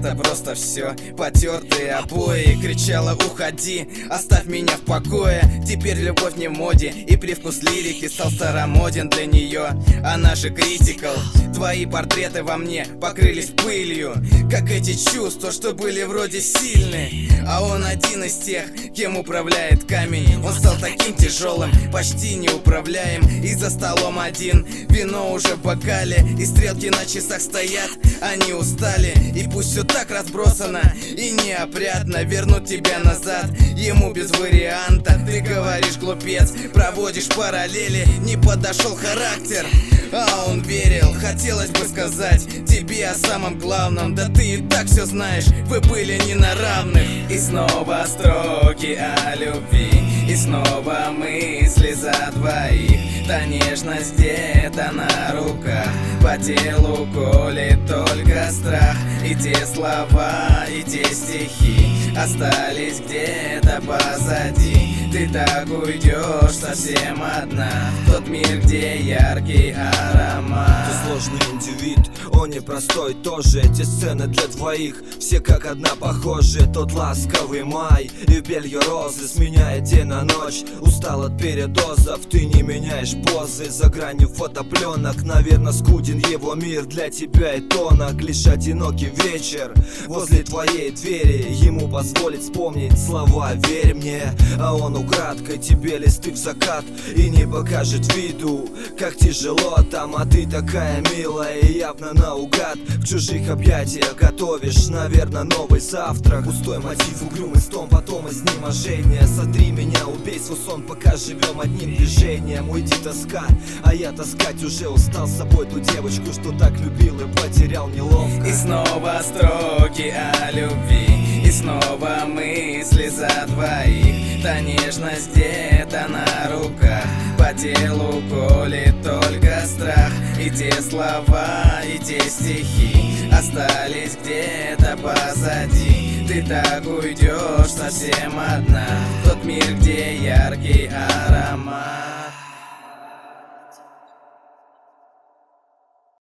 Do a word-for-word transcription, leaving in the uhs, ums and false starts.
это просто все потертые обои. Кричала: уходи, оставь меня в покое. Теперь любовь не в моде, и привкус лирики стал старомоден для нее. Она же критикал. Твои портреты во мне покрылись пылью, как эти чувства, что были вроде сильны. А он один из тех, кем управляет камень. Он стал таким тяжелым, почти неуправляем. И за столом один, вино уже в бокале, и стрелки на часах стоят, они устали. И пусть все так разбросано и неопрятно, вернуть тебя назад ему без варианта. Ты говоришь: глупец, проводишь параллели, не подошел характер. А он верил, хотелось бы сказать тебе о самом главном. Да ты и так все знаешь, вы были не на равных. И снова строки о любви, и снова мысли за двоих. Та нежность где-то на руках, по телу колет только страх. И те слова, и те стихи остались где-то позади. Ты так уйдешь совсем одна в тот мир, где яркий аромат. Ты сложный индивид, он непростой тоже. Эти сцены для двоих, все как одна похожи. Тот ласковый май и в белье розы сменяет день на ночь. Устал от передозов, ты не меняешь позы. За гранью фотопленок, наверное, скуден его мир для тебя и тонок. Лишь одинокий вечер возле твоей двери ему позволит вспомнить слова «верь мне». А он украдкой тебе листы в закат и не покажет виду, как тяжело там. А ты такая милая и явно наугад в чужих объятиях готовишь, наверное, новый завтрак. Пустой мотив, угрюмый стон, потом изнеможение. Сотри меня, убей свой сон, пока живем одним движением. Уйди, тоска, а я таскать уже устал с собой ту девочку, что так любил и потерял неловко. И снова строки о любви, и снова мысли за двоих. Та нежность где-то на руках, по телу колет только страх. И те слова, и те стихи остались где-то позади. Ты так уйдешь совсем одна в тот мир, где яркий аромат.